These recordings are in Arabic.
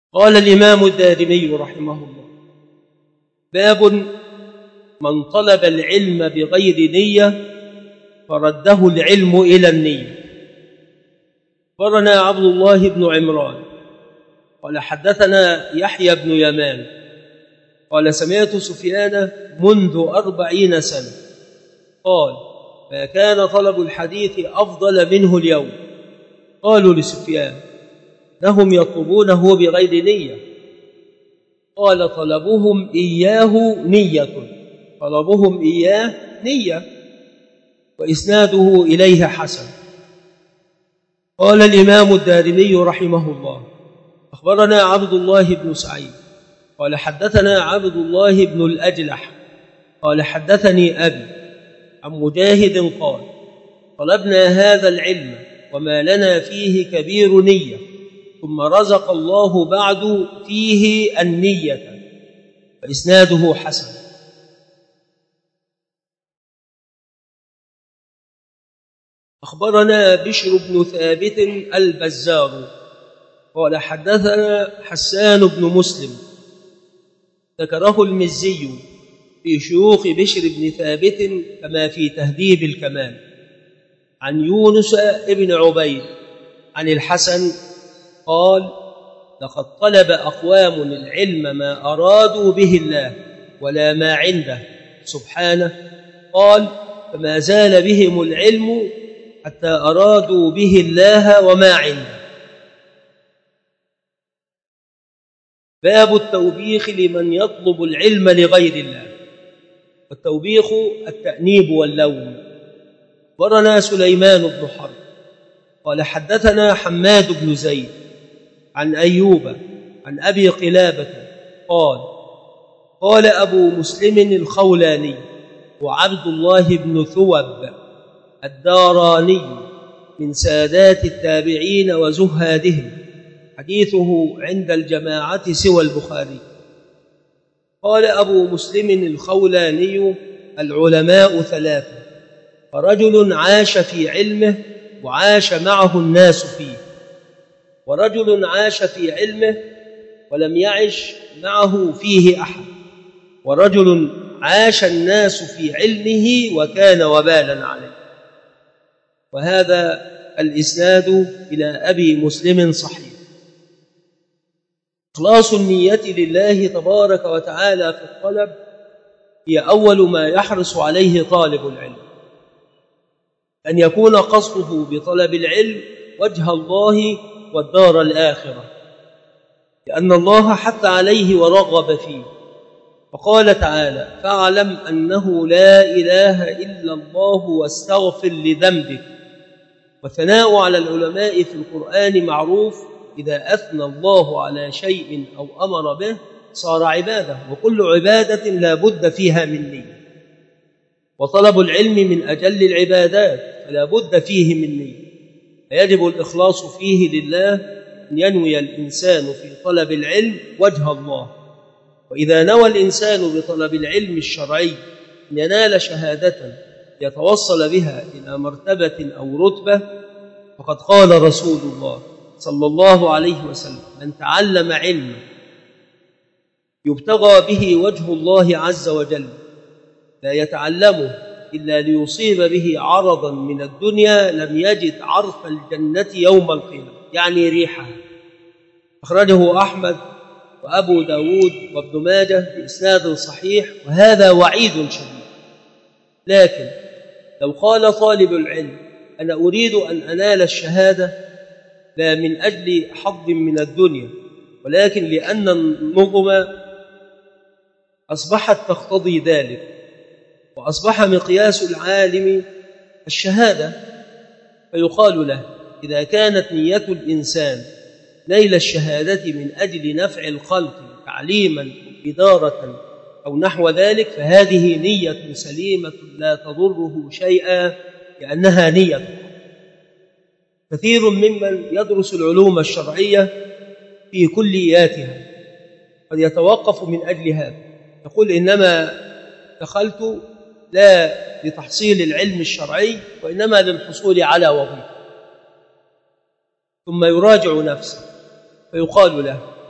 قال الإمام الدارمي رحمه الله: باب من طلب العلم بغير نية فرده العلم إلى النية. أخبرنا عبد الله بن عمران قال حدثنا يحيى بن يمان قال سمعت سفيان منذ 40 سنة قال: فكان طلب الحديث أفضل منه اليوم. قالوا لسفيان: إنهم يطلبونه بغير نية. قال: طلبهم إياه نية، طلبهم إياه نية، وإسناده إليه حسن. قال الإمام الدارمي رحمه الله: أخبرنا عبد الله بن سعيد قال حدثنا عبد الله بن الأجلح قال حدثني أبي عن مجاهد قال: طلبنا هذا العلم وما لنا فيه كبير نية، ثم رزق الله بعد فيه النية، فإسناده حسن. أخبرنا بشر بن ثابت البزار قال حدثنا حسان بن مسلم، ذكره المزي في شيوخ بشر بن ثابت كما في تهذيب الكمال، عن يونس بن عبيد عن الحسن قال: لقد طلب أقوام العلم ما أرادوا به الله ولا ما عنده سبحانه. قال: فما زال بهم العلم حتى أرادوا به الله وما عنده. باب التوبيخ لمن يطلب العلم لغير الله. والتوبيخ التأنيب واللوم. أخبرنا سليمان بن حرب قال حدثنا حماد بن زيد عن أيوب عن أبي قلابة قال: قال أبو مسلم الخولاني وعبد الله بن ثوب الداراني من سادات التابعين وزهادهم، حديثه عند الجماعة سوى البخاري. قال أبو مسلم الخولاني: العلماء ثلاثة: فرجل عاش في علمه وعاش معه الناس فيه، ورجل عاش في علمه ولم يعش معه فيه أحد، ورجل عاش الناس في علمه وكان وبالا عليه. وهذا الإسناد إلى أبي مسلم صحيح. إخلاص النية لله تبارك وتعالى في الطلب هي أول ما يحرص عليه طالب العلم، أن يكون قصده بطلب العلم وجه الله والدار الآخرة، لأن الله حث عليه ورغب فيه. فقال تعالى: فاعلم أنه لا إله إلا الله واستغفر لذنبك. والثناء على العلماء في القرآن معروف، إذا أثنى الله على شيء أو أمر به صار عبادة، وكل عبادة لا بد فيها من نية. وطلب العلم من أجل العبادات فلا بد فيه من نية، فيجب الإخلاص فيه لله، أن ينوي الإنسان في طلب العلم وجه الله. وإذا نوى الإنسان بطلب العلم الشرعي أن ينال شهادة يتوصل بها إلى مرتبة أو رتبة، فقد قال رسول الله صلى الله عليه وسلم: من تعلم علما يبتغى به وجه الله عز وجل لا يتعلمه إلا ليصيب به عرضا من الدنيا لم يجد عرف الجنة يوم القيامة، يعني ريحها. أخرجه أحمد وأبو داود وابن ماجه بإسناد صحيح، وهذا وعيد شديد. لكن لو قال طالب العلم: أنا أريد أن أنال الشهادة لا من أجل حظ من الدنيا، ولكن لأن النظم أصبحت تقتضي ذلك، وأصبح مقياس العالم الشهادة، فيقال له: إذا كانت نية الإنسان نيل الشهادة من أجل نفع الخلق تعليما أو إدارة أو نحو ذلك، فهذه نية سليمة لا تضره شيئا، لأنها نية. كثير ممن يدرس العلوم الشرعية في كلياتها قد يتوقف من أجل هذا، يقول: إنما دخلت لا لتحصيل العلم الشرعي وإنما للحصول على وظيفة، ثم يراجع نفسه فيقال له: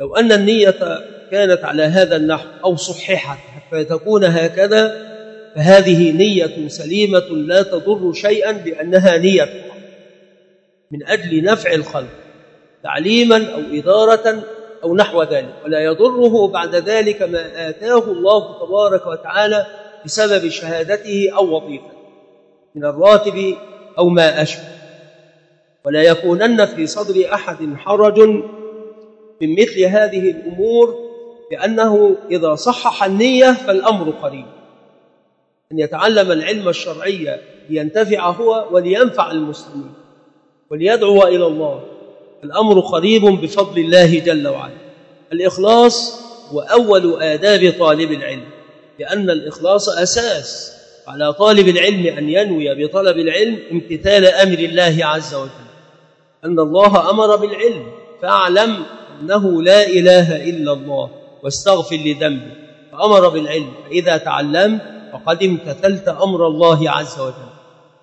لو أن النية كانت على هذا النحو أو صححت حتى تكون هكذا فهذه نية سليمة لا تضر شيئا لأنها نية من أجل نفع الخلق تعليما أو إدارة أو نحو ذلك، ولا يضره بعد ذلك ما آتاه الله تبارك وتعالى بسبب شهادته أو وظيفته من الراتب أو ما أشبه. ولا يكونن في صدر أحد حرج من مثل هذه الأمور، لأنه إذا صحح النية فالأمر قريب أن يتعلم العلم الشرعي لينتفع هو ولينفع المسلمين وليدعو إلى الله، الأمر قريب بفضل الله جل وعلا. الإخلاص هو أول آداب طالب العلم، لأن الإخلاص أساس على طالب العلم أن ينوي بطلب العلم امتثال أمر الله عز وجل، أن الله أمر بالعلم فاعلم أنه لا إله إلا الله واستغفر لذنبك، فأمر بالعلم، فإذا تعلمت فقد امتثلت أمر الله عز وجل.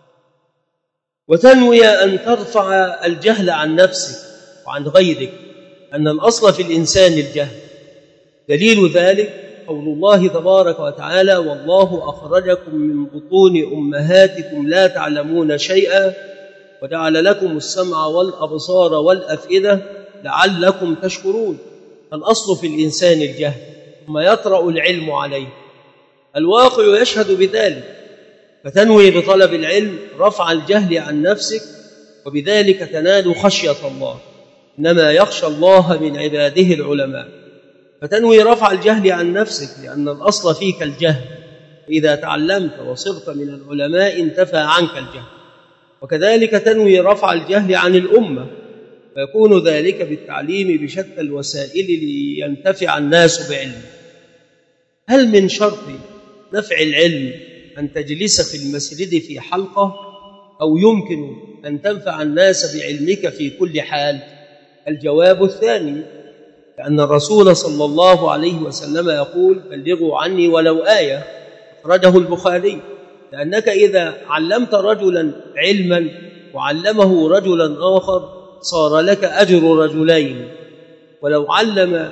وتنوي أن ترفع الجهل عن نفسك وعن غيرك، أن الأصل في الإنسان الجهل. دليل ذلك قول الله تبارك وتعالى: والله أخرجكم من بطون أمهاتكم لا تعلمون شيئا وجعل لكم السمع والأبصار والأفئدة لعلكم تشكرون. الأصل في الإنسان الجهل ثم يطرأ العلم عليه، الواقع يشهد بذلك، فتنوي بطلب العلم رفع الجهل عن نفسك، وبذلك تنال خشية الله، إنما يخشى الله من عباده العلماء. فتنوي رفع الجهل عن نفسك لأن الأصل فيك الجهل، فإذا تعلمت وصرت من العلماء انتفى عنك الجهل. وكذلك تنوي رفع الجهل عن الأمة، فيكون ذلك بالتعليم بشتى الوسائل لينتفع الناس بعلمه. هل من شرط نفع العلم أن تجلس في المسجد في حلقة، أو يمكن أن تنفع الناس بعلمك في كل حال؟ الجواب الثاني، لأن الرسول صلى الله عليه وسلم يقول: بلغوا عني ولو آية، أخرجه البخاري. لأنك إذا علمت رجلا علما وعلمه رجلا آخر صار لك أجر رجلين، ولو علم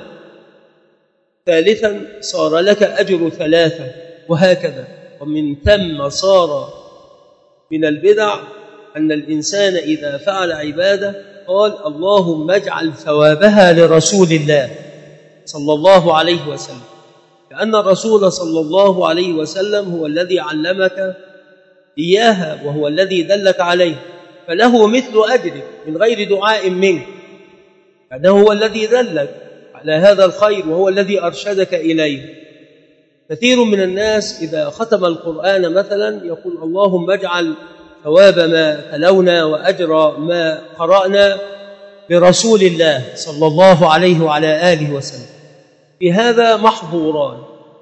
ثالثا صار لك أجر ثلاثة، وهكذا. ومن ثم صار من البدع أن الإنسان إذا فعل عبادة قال: اللهم اجعل ثوابها لرسول الله صلى الله عليه وسلم، لأن الرسول صلى الله عليه وسلم هو الذي علمك إياها وهو الذي دلك عليه، فله مثل أجرك من غير دعاء منك، لأنه هو الذي دلك على هذا الخير وهو الذي أرشدك إليه. كثير من الناس إذا ختم القرآن مثلا يقول: اللهم اجعل ثواب ما تلونا وأجر ما قرأنا برسول الله صلى الله عليه وعلى آله وسلم. في هذا محظوران: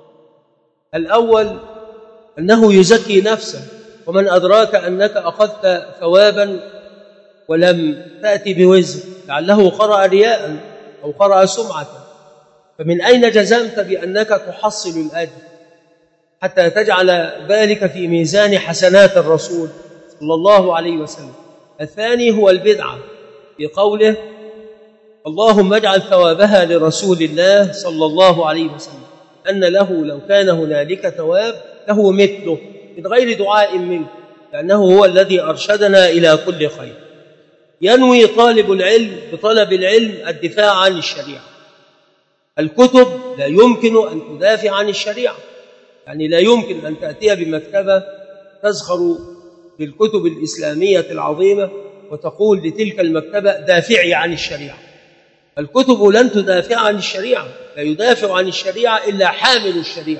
الأول أنه يزكي نفسه، ومن أدراك أنك أخذت ثوابا ولم تأتي بوزر، لعله قرأ رياء أو قرأ سمعة، فمن أين جزمت بأنك تحصل الأجر حتى تجعل ذلك في ميزان حسنات الرسول صلى الله عليه وسلم؟ الثاني هو البدعة في قوله: اللهم اجعل ثوابها لرسول الله صلى الله عليه وسلم، أن له لو كان هنالك ثواب له مثله من غير دعاء منه، لأنه هو الذي أرشدنا إلى كل خير. ينوي طالب العلم بطلب العلم الدفاع عن الشريعة. الكتب لا يمكن أن تدافع عن الشريعة، يعني لا يمكن أن تأتي بمكتبة تزخر بالكتب الإسلامية العظيمة وتقول لتلك المكتبة دافعي عن الشريعة. الكتب لن تدافع عن الشريعة، لا يدافع عن الشريعة إلا حامل الشريعة.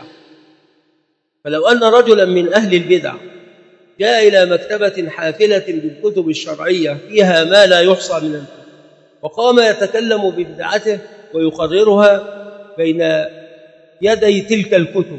فلو أن رجلا من أهل البدع جاء إلى مكتبة حافلة بالكتب الشرعية فيها ما لا يحصى من الكتب وقام يتكلم ببدعته ويقررها بين يدي تلك الكتب،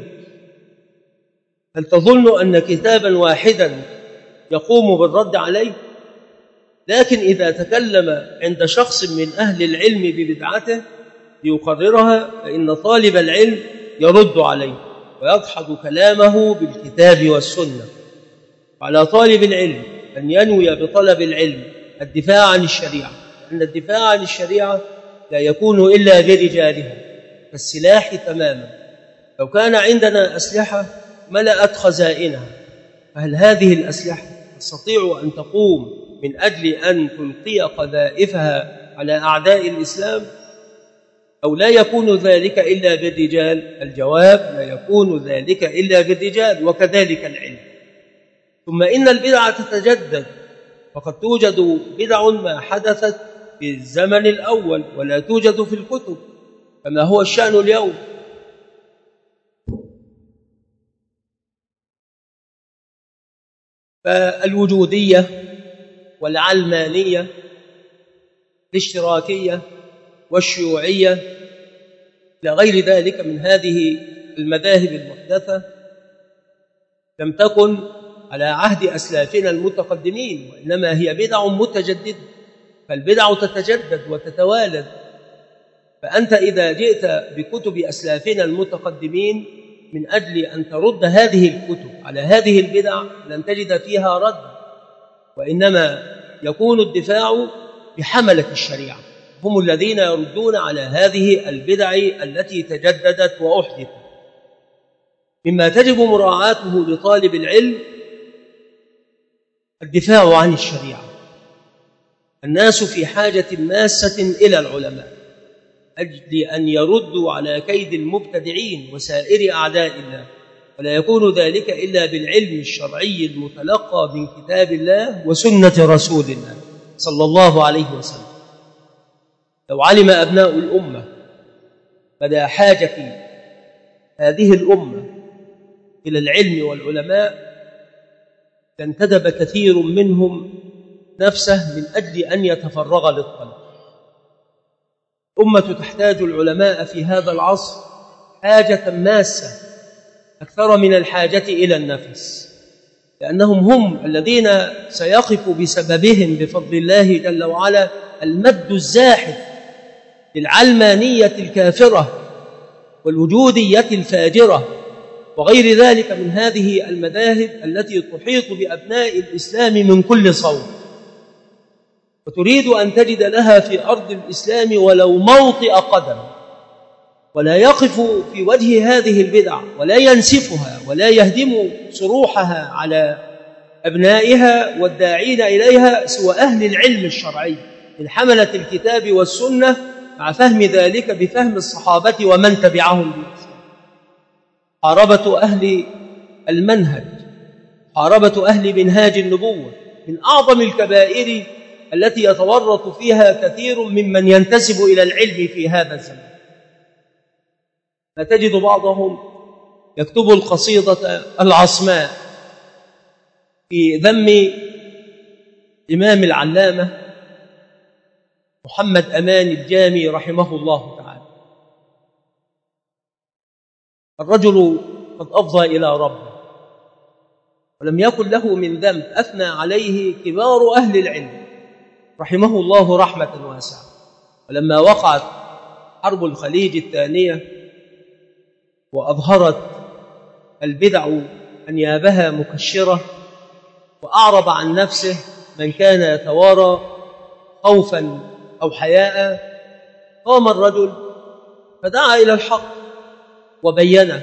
هل تظن أن كتابا واحدا يقوم بالرد عليه؟ لكن إذا تكلم عند شخص من أهل العلم ببدعته ليقررها فإن طالب العلم يرد عليه ويدحض كلامه بالكتاب والسنة. وعلى طالب العلم أن ينوي بطلب العلم الدفاع عن الشريعة، لأن الدفاع عن الشريعة لا يكون إلا برجالها كالسلاح تماما. لو كان عندنا أسلحة ملأت خزائنها، فهل هذه الأسلحة تستطيع أن تقوم من أجل أن تلقي قذائفها على أعداء الإسلام؟ أو لا يكون ذلك إلا بالرجال؟ الجواب: لا يكون ذلك إلا بالرجال، وكذلك العلم. ثم إن البدعة تتجدد، فقد توجد بدع ما حدثت في الزمن الأول ولا توجد في الكتب، كما هو الشأن اليوم. فالوجودية والعلمانية، الاشتراكية والشيوعية إلى غير ذلك من هذه المذاهب المحدثة لم تكن على عهد أسلافنا المتقدمين، وإنما هي بدع متجددة، فالبدع تتجدد وتتوالد. فأنت إذا جئت بكتب أسلافنا المتقدمين من أجل أن ترد هذه الكتب على هذه البدع لن تجد فيها رد، وإنما يكون الدفاع بحملة الشريعة، هم الذين يردون على هذه البدع التي تجددت وأحدثت. مما تجب مراعاته لطالب العلم الدفاع عن الشريعة. الناس في حاجة ماسة إلى العلماء أجل أن يردوا على كيد المبتدعين وسائر أعداء الله، ولا يكون ذلك إلا بالعلم الشرعي المتلقى من كتاب الله وسنة رسول الله صلى الله عليه وسلم. لو علم أبناء الأمة مدى حاجة هذه الأمة إلى العلم والعلماء لانتدب كثير منهم نفسه من أجل أن يتفرغ للطلب. الأمة تحتاج العلماء في هذا العصر حاجة ماسة أكثر من الحاجة إلى النفس، لأنهم هم الذين سيقف بسببهم بفضل الله جل وعلا المد الزاحف للعلمانية الكافرة والوجودية الفاجرة وغير ذلك من هذه المذاهب التي تحيط بأبناء الإسلام من كل صوب، وتريد أن تجد لها في أرض الإسلام ولو موطئ قدم، ولا يقف في وجه هذه البدع ولا ينسفها ولا يهدم صروحها على أبنائها والداعين إليها سوى أهل العلم الشرعي من حملة الكتاب والسنة، مع فهم ذلك بفهم الصحابة ومن تبعهم بإحسان. محاربة أهل المنهج، محاربة أهل منهاج النبوة من أعظم الكبائر التي يتورط فيها كثير ممن ينتسب إلى العلم في هذا الزمان. فتجد بعضهم يكتب القصيدة العصماء في ذم إمام العلامة محمد أمان الجامي رحمه الله تعالى. الرجل قد أفضى إلى ربه ولم يكن له من ذنب، أثنى عليه كبار أهل العلم رحمه الله رحمة واسعة. ولما وقعت حرب الخليج الثانية وأظهرت البدع أنيابها مكشرة وأعرض عن نفسه من كان يتوارى خوفا أو حياء، قام الرجل فدعا إلى الحق وبينه،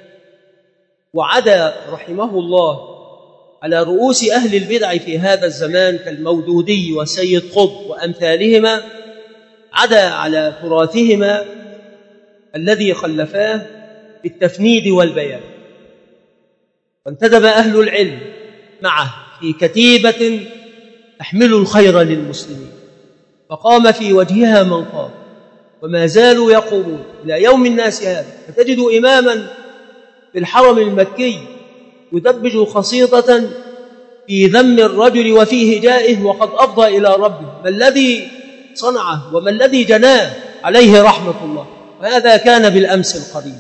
وعدا رحمه الله على رؤوس أهل البدع في هذا الزمان كالمودودي وسيد قطب وأمثالهما، عدا على تراثهما الذي خلفاه بالتفنيد والبيان. وانتدب أهل العلم معه في كتيبة تحمل الخير للمسلمين، فقام في وجهها من قام، وما زالوا يقومون إلى يوم الناس هذا. فتجد إماما في الحرم المكي يدبج قصيدة في ذم الرجل وفي هجائه وقد أفضى إلى ربه، ما الذي صنعه وما الذي جناه عليه رحمة الله. وهذا كان بالأمس القريب،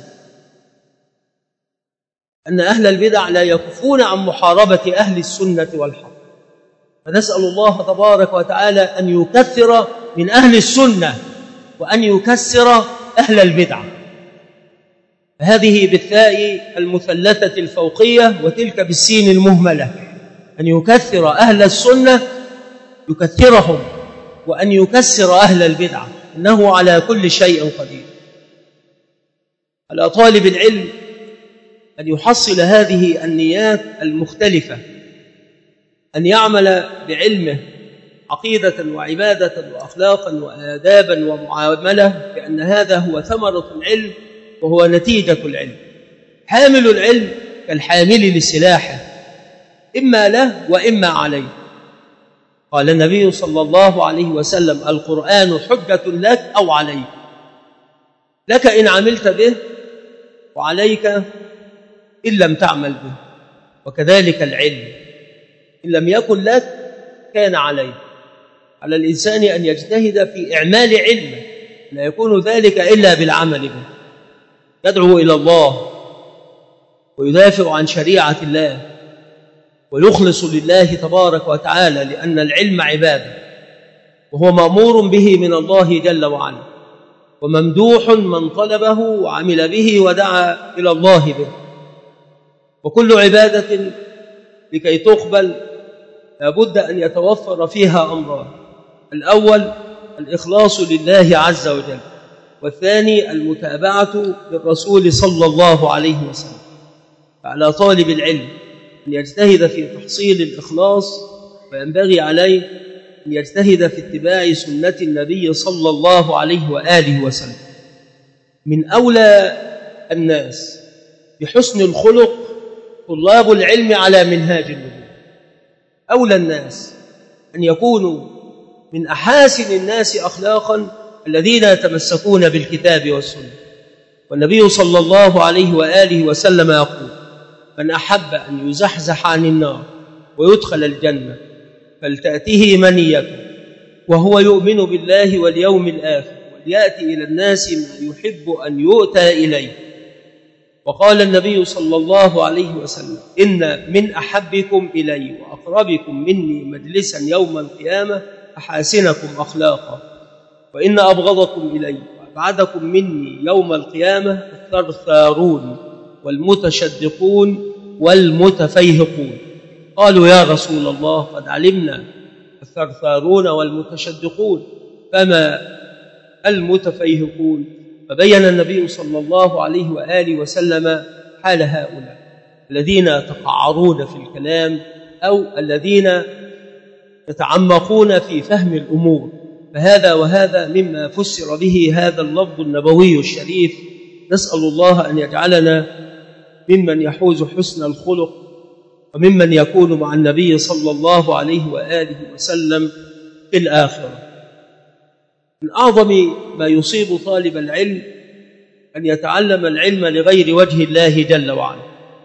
أن أهل البدع لا يكفون عن محاربة أهل السنة والحق. فنسأل الله تبارك وتعالى أن يكثر من أهل السنة وأن يكسر أهل البدع. هذه بالثاء المثلثة الفوقية وتلك بالسين المهملة، أن يكثر أهل السنة يكثرهم، وأن يكسر أهل البدع. إنه على كل شيء قدير. على طالب العلم أن يحصل هذه النيات المختلفة، أن يعمل بعلمه عقيدة وعبادة وأخلاقا وآدابا ومعاملة، لأن هذا هو ثمرة العلم وهو نتيجة العلم. حامل العلم كالحامل لسلاحه، إما له وإما عليه. قال النبي صلى الله عليه وسلم: القرآن حجة لك أو عليك، لك إن عملت به وعليك إن لم تعمل به. وكذلك العلم إن لم يكن لك كان عليه. على الإنسان أن يجتهد في إعمال علمه، لا يكون ذلك إلا بالعمل به، يدعو إلى الله ويدافع عن شريعة الله ويخلص لله تبارك وتعالى، لأن العلم عبادة وهو مأمور به من الله جل وعلا، وممدوح من طلبه وعمل به ودعا إلى الله به. وكل عبادة لكي تقبل لابد أن يتوفر فيها أمران: الأول الإخلاص لله عز وجل، والثاني المتابعة للرسول صلى الله عليه وسلم. فعلى طالب العلم أن يجتهد في تحصيل الإخلاص، وينبغي عليه أن يجتهد في اتباع سنة النبي صلى الله عليه وآله وسلم. من أولى الناس بحسن الخلق طلاب العلم على منهاج النبوة. أولى الناس أن يكونوا من أحاسن الناس أخلاقا الذين يتمسكون بالكتاب والسنة. والنبي صلى الله عليه وآله وسلم يقول: من أحب أن يزحزح عن النار ويدخل الجنة فلتأته منيته وهو يؤمن بالله واليوم الآخر وليأتي إلى الناس ما يحب أن يؤتى إليه. وقال النبي صلى الله عليه وسلم: إن من أحبكم إلي وأقربكم مني مجلسا يوم القيامة أحاسنكم أخلاقا، وإن أبغضكم إلي وأبعدكم مني يوم القيامة الثرثارون والمتشدقون والمتفيهقون. قالوا: يا رسول الله قد علمنا الثرثارون والمتشدقون، فما المتفيهقون؟ فبين النبي صلى الله عليه وآله وسلم حال هؤلاء الذين يتقعرون في الكلام أو الذين يتعمقون في فهم الأمور. فهذا وهذا مما فسر به هذا اللفظ النبوي الشريف. نسأل الله أن يجعلنا ممن يحوز حسن الخلق وممن يكون مع النبي صلى الله عليه وآله وسلم في الآخرة. من أعظم ما يصيب طالب العلم أن يتعلم العلم لغير وجه الله جل وعلا.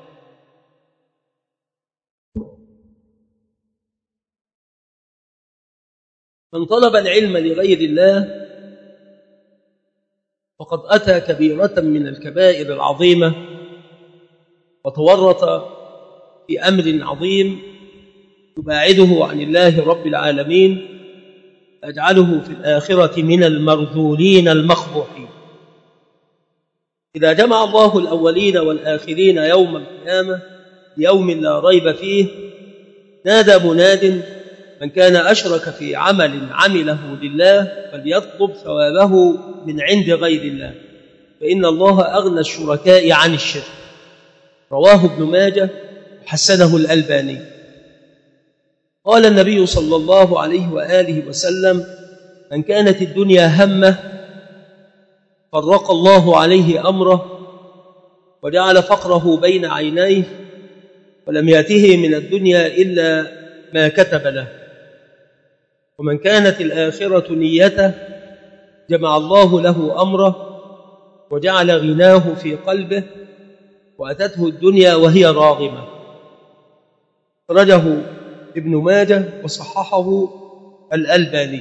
من طلب العلم لغير الله فقد أتى كبيرة من الكبائر العظيمة وتورط في أمر عظيم يباعده عن الله رب العالمين، أجعله في الآخرة من المرذولين المقبوحين. إذا جمع الله الأولين والآخرين يوم القيامة يوم لا ريب فيه، نادى مناد: من كان أشرك في عمل عمله لله فليطلب ثوابه من عند غير الله، فإن الله أغنى الشركاء عن الشرك. رواه ابن ماجه وحسنه الألباني. قال النبي صلى الله عليه وآله وسلم: من كانت الدنيا همه فرق الله عليه أمره وجعل فقره بين عينيه ولم يأته من الدنيا إلا ما كتب له. ومن كانت الآخرة نيته جمع الله له أمره وجعل غناه في قلبه وأتته الدنيا وهي راغمة. أخرجه ابن ماجه وصححه الألباني.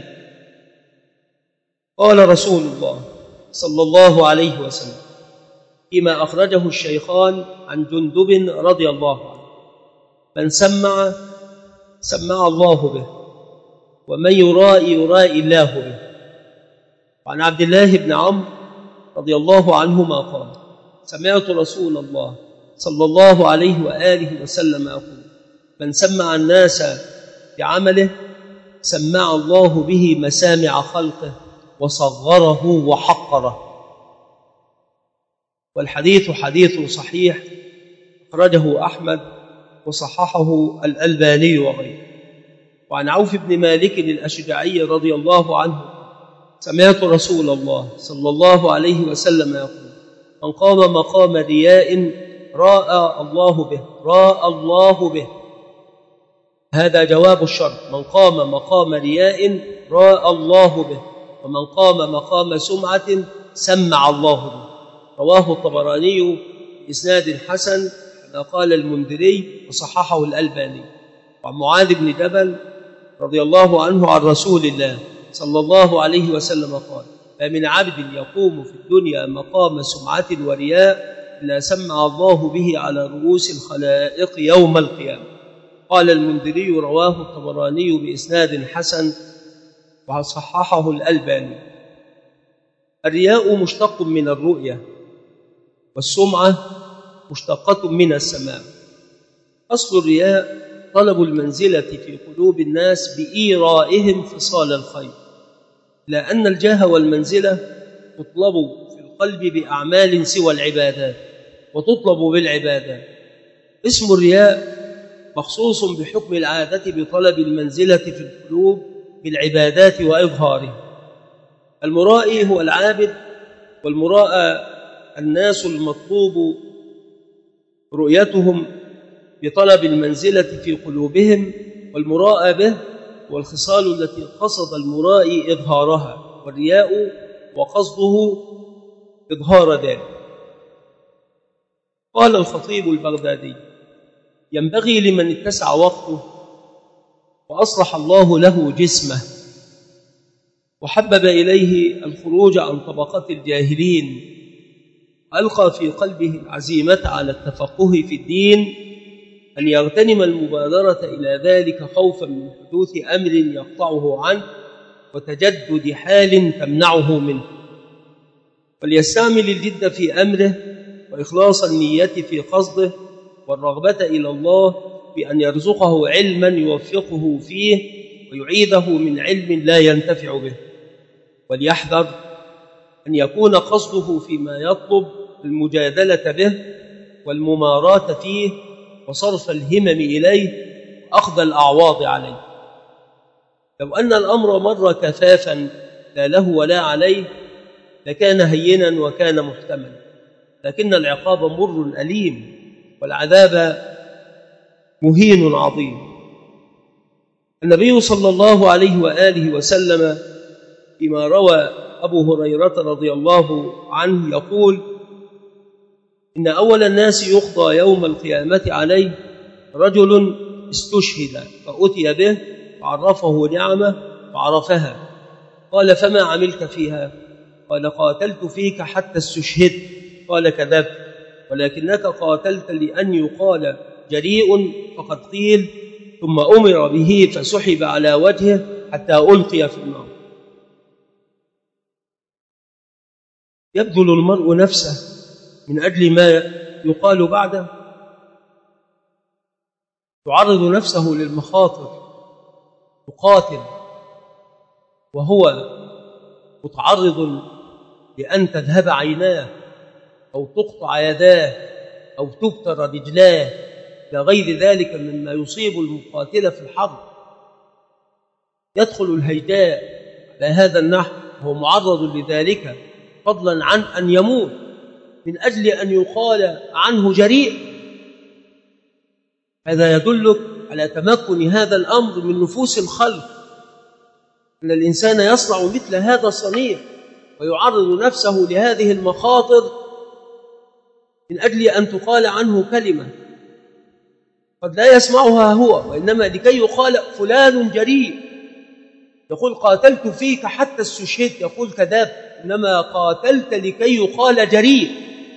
قال رسول الله صلى الله عليه وسلم فيما أخرجه الشيخان عن جندب رضي الله عنه: من سمع سمع الله به، ومن يرائي يرائي الله به. وعن عبد الله بن عمرو رضي الله عنهما قال: سمعت رسول الله صلى الله عليه وآله وسلم يقول: من سمع الناس بعمله سمع الله به مسامع خلقه وصغره وحقره. والحديث حديث صحيح أخرجه أحمد وصححه الألباني وغيره. وعن عوف بن مالك الأشجعي رضي الله عنه: سمعت رسول الله صلى الله عليه وسلم يقول: من قام مقام رياء راى الله به، راى الله به. هذا جواب الشرط: من قام مقام رياء راى الله به، ومن قام مقام سمعة سمع الله به. رواه الطبراني بإسناد حسن كما قال المنذري وصححه الألباني. وعن معاذ بن جبل رضي الله عنه عن رسول الله صلى الله عليه وسلم قال: فمن عبد يقوم في الدنيا مقام سمعة ورياء إلا سمع الله به على رؤوس الخلائق يوم القيامة. قال المنذري: رواه الطبراني بإسناد حسن وصححه الألباني. الرياء مشتق من الرؤية، والسمعة مشتقة من السماع. أصل الرياء طلب المنزلة في قلوب الناس بإيرائهم خصال الخير، لأن الجاه والمنزلة تطلب في القلب بأعمال سوى العبادات، وتطلب بالعبادات. اسم الرياء مخصوص بحكم العادة بطلب المنزلة في القلوب بالعبادات وإظهارها. المرائي هو العابد، والمراءى الناس المطلوب رؤيتهم بطلب المنزلة في قلوبهم، والمراءى به والخصال التي قصد المرائي إظهارها، والرياء وقصده إظهار ذلك. قال الخطيب البغدادي: ينبغي لمن اتسع وقته وأصلح الله له جسمه وحبب إليه الخروج عن طبقات الجاهلين وألقى في قلبه العزيمة على التفقه في الدين أن يغتنم المبادرة إلى ذلك خوفا من حدوث أمر يقطعه عنه وتجدد حال تمنعه منه، وليستعمل الجد في أمره وإخلاص النية في قصده والرغبة إلى الله بأن يرزقه علما يوفقه فيه ويعيده من علم لا ينتفع به. وليحذر أن يكون قصده فيما يطلب المجادلة به والمماراة فيه وصرف الهمم إليه وأخذ الأعواض عليه. لو أن الأمر مر كفافا لا له ولا عليه لكان هينا وكان محتملا، لكن العقاب مر أليم والعذاب مهين عظيم. النبي صلى الله عليه وآله وسلم فيما روى أبو هريرة رضي الله عنه يقول: إن أول الناس يقضى يوم القيامة عليه رجل استشهد فأتي به فعرفه نعمة فعرفها، قال: فما عملت فيها؟ قال: قاتلت فيك حتى استشهدت. قال: كذبت، ولكنك قاتلت لأن يقال جريء فقد قيل، ثم أمر به فسحب على وجهه حتى ألقي في النار. يبذل المرء نفسه من أجل ما يقال بعده، يعرض نفسه للمخاطر، يقاتل وهو متعرض لأن تذهب عيناه أو تقطع يداه أو تبتر رجلاه إلى غير ذلك مما يصيب المقاتل في الحرب. يدخل الهيجاء على هذا النحو وهو معرض لذلك، فضلا عن أن يموت من أجل أن يقال عنه جريء. هذا يدلك على تمكن هذا الأمر من نفوس الخلق، أن الإنسان يصنع مثل هذا الصنيع ويعرض نفسه لهذه المخاطر من أجل أن تقال عنه كلمة قد لا يسمعها هو، وإنما لكي يقال فلان جريء. يقول: قاتلت فيك حتى استشهدت، يقول: كذاب، إنما قاتلت لكي يقال جريء.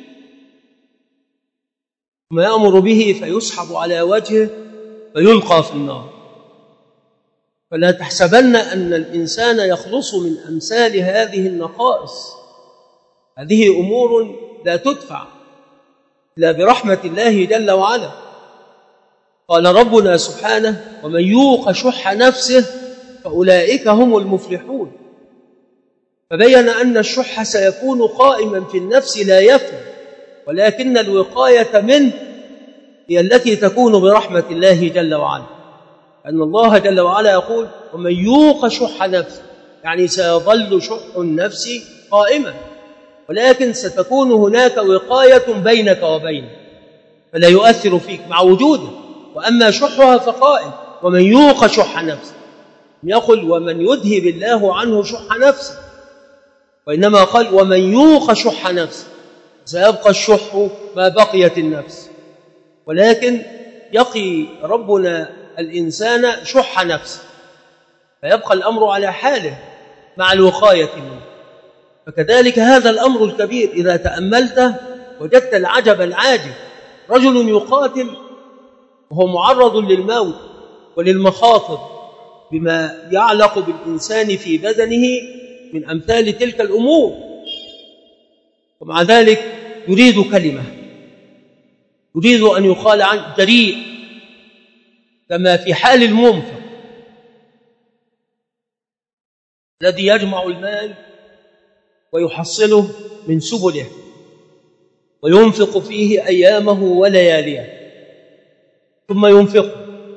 ثم يأمر به فيسحب على وجهه فيلقى في النار. فلا تحسبن أن الإنسان يخلص من أمثال هذه النقائص. هذه أمور لا تدفع إلا برحمة الله جل وعلا. قال ربنا سبحانه: ومن يوق شح نفسه فأولئك هم المفلحون. فبين أن الشح سيكون قائما في النفس لا يفنى، ولكن الوقاية منه هي التي تكون برحمة الله جل وعلا، أن الله جل وعلا يقول ومن يوق شح نفسه، يعني سيظل شح النفس قائما، ولكن ستكون هناك وقاية بينك وبينه فلا يؤثر فيك مع وجوده. وأما شحها فقائم، ومن يوق شح نفسه، يقول ومن يذهب الله عنه شح نفسه، وإنما قال ومن يوق شح نفسه، سيبقى الشح ما بقيت النفس، ولكن يقي ربنا الإنسان شح نفسه، فيبقى الأمر على حاله مع الوقاية منه. فكذلك هذا الأمر الكبير إذا تأملته وجدت العجب العاجب، رجل يقاتل وهو معرض للموت وللمخاطر بما يعلق بالإنسان في بدنه من أمثال تلك الأمور، ومع ذلك يريد كلمة، يريد أن يقال عنه جريء، كما في حال المنفق الذي يجمع المال ويحصله من سبله وينفق فيه أيامه ولياليه، ثم ينفقه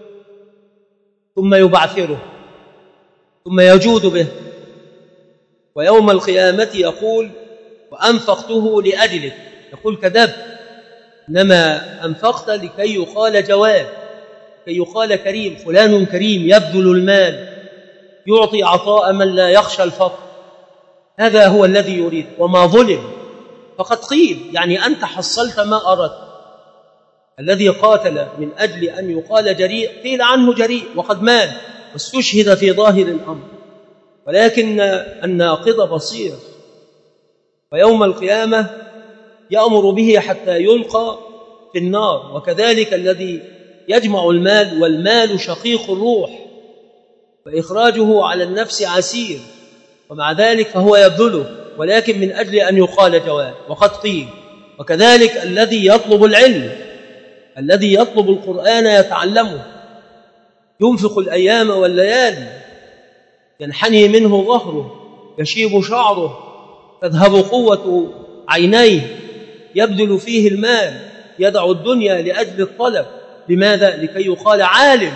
ثم يبعثره ثم يجود به، ويوم القيامة يقول وأنفقته لأجلك، يقول كذبت، إنما أنفقت لكي يقال جواد، كي يقال كريم، فلان كريم يبذل المال، يعطي عطاء من لا يخشى الفقر. هذا هو الذي يريد، وما ظلم فقد قيل، يعني أنت حصلت ما أردت. الذي قاتل من أجل أن يقال جريء قيل عنه جريء وقد مات واستشهد في ظاهر الأمر، ولكن الناقض بصير، ويوم القيامة يأمر به حتى يلقى في النار. وكذلك الذي يجمع المال، والمال شقيق الروح فإخراجه على النفس عسير، ومع ذلك فهو يبذله، ولكن من أجل أن يقال جواد وقد قيل. وكذلك الذي يطلب العلم، الذي يطلب القرآن يتعلمه، ينفق الأيام والليالي، ينحني منه ظهره، يشيب شعره، تذهب قوة عينيه، يبذل فيه المال، يدع الدنيا لأجل الطلب. لماذا؟ لكي يقال عالم.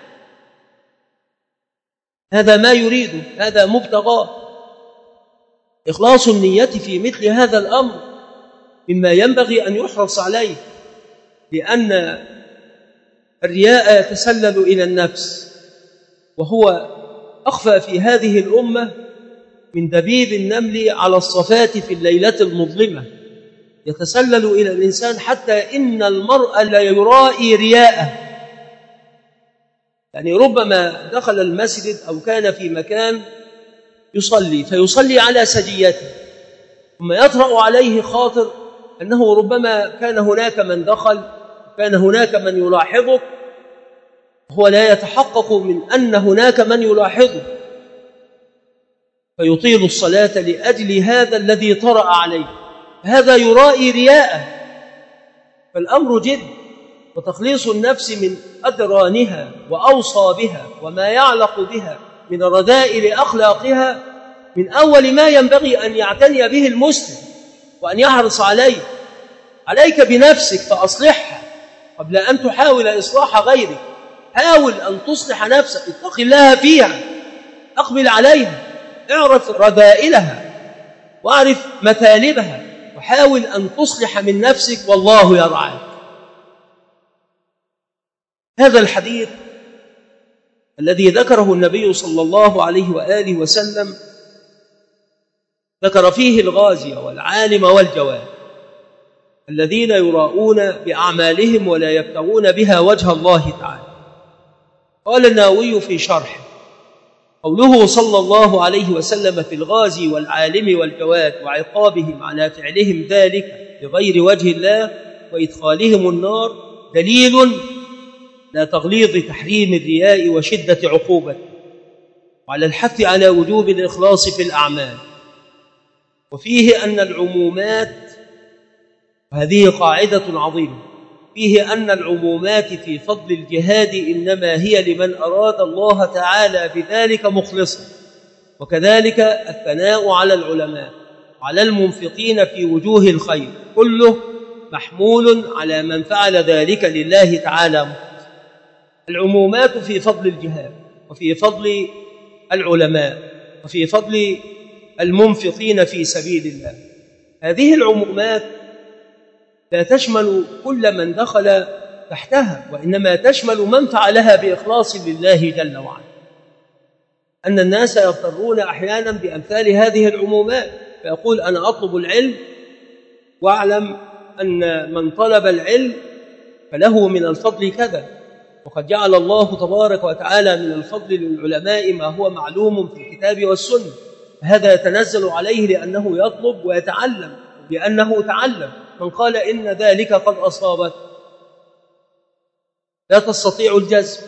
هذا ما يريده، هذا مبتغاه. إخلاص النية في مثل هذا الأمر مما ينبغي أن يحرص عليه، لأن الرياء يتسلل إلى النفس، وهو أخفى في هذه الأمة من دبيب النمل على الصفات في الليلة المظلمة، يتسلل إلى الإنسان حتى إن المرء لا يرائي رياءه. يعني ربما دخل المسجد أو كان في مكان يصلي، فيصلي على سجيته، ثم يطرأ عليه خاطر أنه ربما كان هناك من دخل، كان هناك من يلاحظه، هو لا يتحقق من أن هناك من يلاحظه، فيطيل الصلاة لأجل هذا الذي طرأ عليه، هذا يرائي رياءه. فالأمر جد، وتخليص النفس من أدرانها وأوصابها وما يعلق بها من رذائل أخلاقها من أول ما ينبغي أن يعتني به المسلم وأن يحرص عليه. عليك بنفسك فأصلحها قبل أن تحاول إصلاح غيرك. حاول أن تصلح نفسك، اتق الله فيها، أقبل عليها، اعرف رذائلها واعرف مثالبها، وحاول أن تصلح من نفسك والله يرعاك. هذا الحديث الذي ذكره النبي صلى الله عليه وآله وسلم ذكر فيه الغازي والعالم والجواد الذين يراؤون بأعمالهم ولا يبتغون بها وجه الله تعالى. قال النووي في شرحه: قوله صلى الله عليه وسلم في الغازي والعالم والجواد وعقابهم على فعلهم ذلك بغير وجه الله وإدخالهم النار دليل لا تغليظ تحريم الرياء وشدة عقوبته، وعلى الحث على وجوب الإخلاص في الأعمال. وفيه أن العمومات، وهذه قاعدة عظيمة، فيه أن العمومات في فضل الجهاد إنما هي لمن أراد الله تعالى بذلك مخلصا، وكذلك الثناء على العلماء وعلى المنفقين في وجوه الخير كله محمول على من فعل ذلك لله تعالى مخلصا. العمومات في فضل الجهاد وفي فضل العلماء وفي فضل المنفقين في سبيل الله. هذه العمومات لا تشمل كل من دخل تحتها، وإنما تشمل من فعلها بإخلاص لله جل وعلا. أن الناس يغترون أحيانا بأمثال هذه العمومات، فيقول أنا أطلب العلم واعلم أن من طلب العلم فله من الفضل كذا، وقد جعل الله تبارك وتعالى من الفضل للعلماء ما هو معلوم في الكتاب والسنة، هذا يتنزل عليه لأنه يطلب ويتعلم، لأنه تعلم. من قال إن ذلك قد أصابت لا تستطيع الجزم،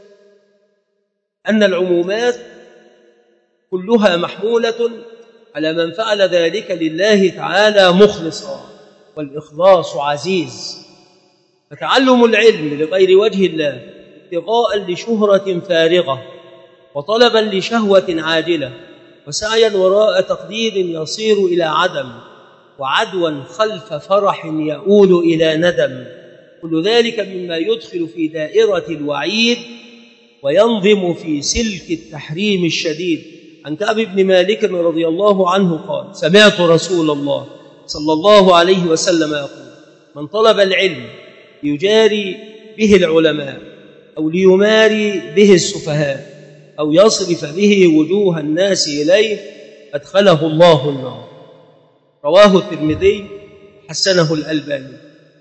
أن العمومات كلها محمولة على من فعل ذلك لله تعالى مخلصا، والإخلاص عزيز. فتعلم العلم لغير وجه الله ابتغاء لشهرة فارغة وطلبا لشهوة عاجلة وسعيا وراء تقدير يصير إلى عدم وعدوا خلف فرح يؤول إلى ندم، كل ذلك مما يدخل في دائرة الوعيد وينظم في سلك التحريم الشديد. عن كعب بن مالك رضي الله عنه قال: سمعت رسول الله صلى الله عليه وسلم يقول: من طلب العلم ليجاري به العلماء أو ليماري به السفهاء أو يصرف به وجوه الناس إليه أدخله الله النار. رواه الترمذي حسنه الألباني.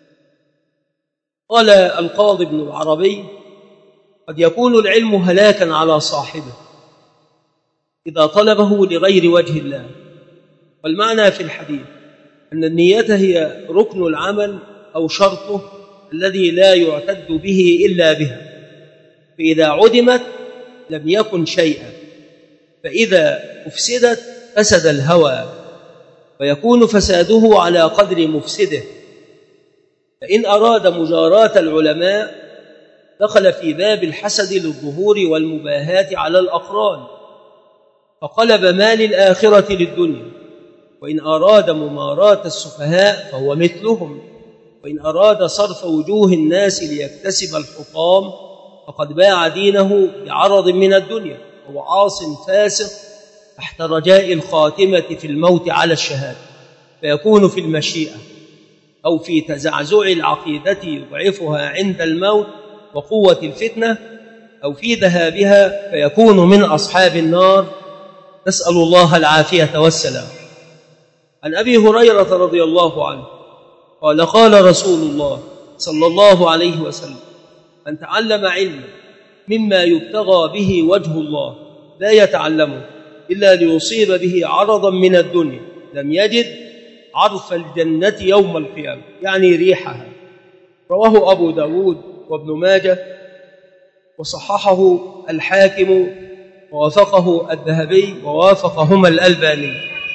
قال القاضي ابن العربي: قد يكون العلم هلاكا على صاحبه إذا طلبه لغير وجه الله. والمعنى في الحديث أن النية هي ركن العمل أو شرطه الذي لا يعتد به إلا بها، فإذا عدمت لم يكن شيئا، فإذا أفسدت فسد الهوى، ويكون فساده على قدر مفسده. فإن أراد مجاراة العلماء دخل في باب الحسد للظهور والمباهاة على الأقران، فقلب مال الآخرة للدنيا. وإن أراد مماراة السفهاء فهو مثلهم، وإن أراد صرف وجوه الناس ليكتسب الحطام فقد باع دينه بعرض من الدنيا، وهو عاص فاسق تحت رجاء الخاتمة في الموت على الشهادة، فيكون في المشيئة أو في تزعزع العقيدة يضعفها عند الموت وقوة الفتنة، أو في ذهابها فيكون من أصحاب النار، نسأل الله العافية والسلام. عن أبي هريرة رضي الله عنه قال: قال رسول الله صلى الله عليه وسلم: من تعلم علما مما يبتغى به وجه الله لا يتعلمه إلا ليصيب به عرضا من الدنيا لم يجد عرف الجنة يوم القيامة، يعني ريحها. رواه أبو داود وابن ماجه وصححه الحاكم ووافقه الذهبي ووافقهما الألباني.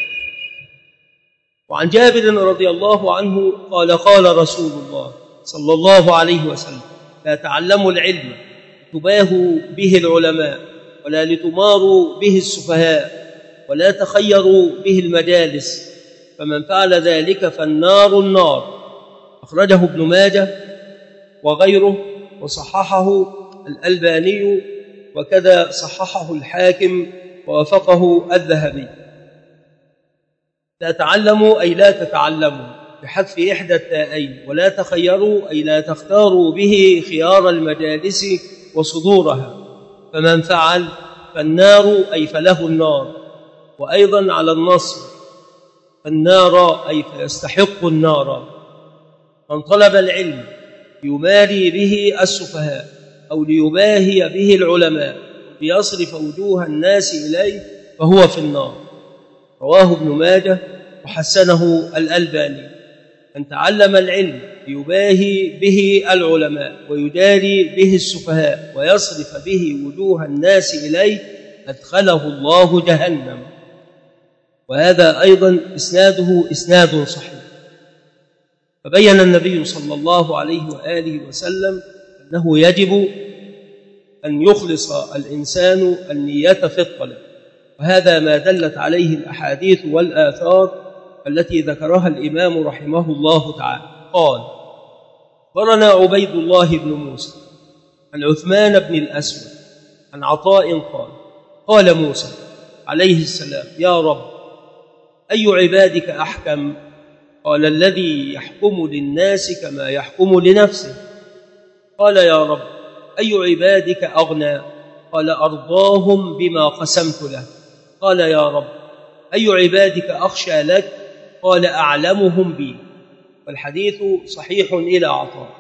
وعن جابر رضي الله عنه قال: قال رسول الله صلى الله عليه وسلم: لا تعلموا العلم لتباهوا به العلماء ولا لتماروا به السفهاء ولا تخيروا به المجالس، فمن فعل ذلك فالنار النار. أخرجه ابن ماجه وغيره وصححه الألباني، وكذا صححه الحاكم ووافقه الذهبي. لا تعلموا أي لا تتعلموا بحذف إحدى التاءين، ولا تخيروا أي لا تختاروا به خيار المجالس وصدورها، فمن فعل فالنار أي فله النار. وأيضا على النصر فالنار أي فيستحق النار. من طلب العلم ليماري به السفهاء أو ليباهي به العلماء ليصرف وجوه الناس إليه فهو في النار. رواه ابن ماجه وحسنه الألباني. من تعلم العلم ليباهي به العلماء ويداري به السفهاء ويصرف به وجوه الناس إليه أدخله الله جهنم. وهذا أيضا إسناده إسناد صحيح. فبين النبي صلى الله عليه وآله وسلم أنه يجب أن يخلص الإنسان النية في الطلب، وهذا ما دلت عليه الأحاديث والآثار التي ذكرها الإمام رحمه الله تعالى. قال: أخبرنا عبيد الله بن موسى عن عثمان بن الأسود عن عطاء قال موسى عليه السلام: يا رب، أي عبادك أحكم؟ قال: الذي يحكم للناس كما يحكم لنفسه. قال: يا رب، أي عبادك أغنى؟ قال: أرضاهم بما قسمت له. قال: يا رب، أي عبادك أخشى لك؟ قال: أعلمهم بي. والحديث صحيح إلى عطاء.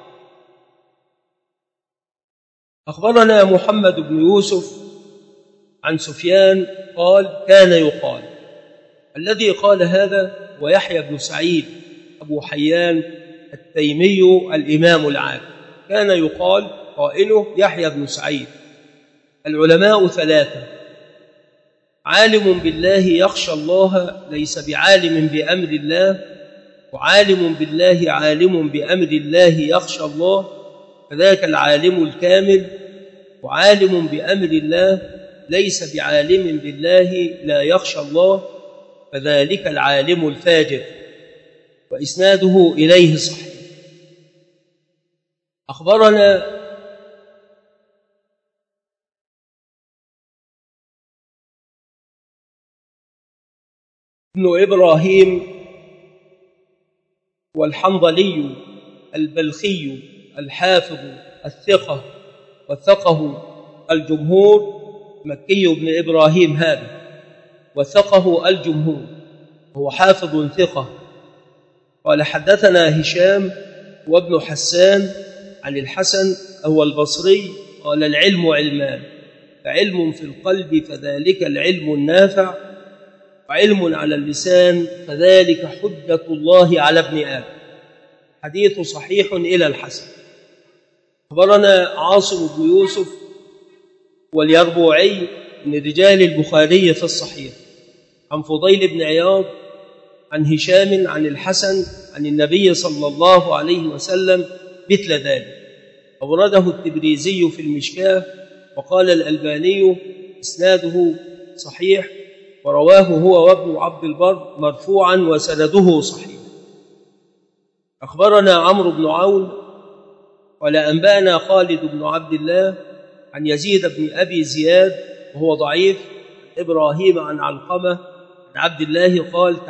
أخبرنا محمد بن يوسف عن سفيان قال: كان يقال. الذي قال هذا ويحيى بن سعيد أبو حيان التيمي الإمام العالم. كان يقال قائله يحيى بن سعيد. العلماء ثلاثة: عالم بالله يخشى الله ليس بعالم بأمر الله، وعالم بالله عالم بأمر الله يخشى الله فذاك العالم الكامل، وعالم بأمر الله ليس بعالم بالله لا يخشى الله فذلك العالم الفاجر. وإسناده إليه صحيح. أخبرنا ابن إبراهيم والحنظلي البلخي الحافظ الثقة وثقه الجمهور، مكي بن إبراهيم هذا وثقه الجمهور، هو حافظ ثقة. قال: حدثنا هشام وابن حسان عن الحسن هو البصري قال: العلم علمان، فعلم في القلب فذلك العلم النافع، وعلم على اللسان فذلك حجة الله على ابن آدم. حديث صحيح إلى الحسن. أخبرنا عاصم بن يوسف واليربوعي من رجال البخاري في الصحيح عن فضيل بن عياض عن هشام عن الحسن عن النبي صلى الله عليه وسلم مثل ذلك. أورده التبريزي في المشكاة، وقال الألباني إسناده صحيح، ورواه هو وابن عبد البر مرفوعا وسنده صحيح. أخبرنا عمرو بن عون قال: أنبأنا خالد بن عبد الله عن يزيد بن أبي زياد وهو ضعيف، إبراهيم عن علقمة عن عبد الله قال: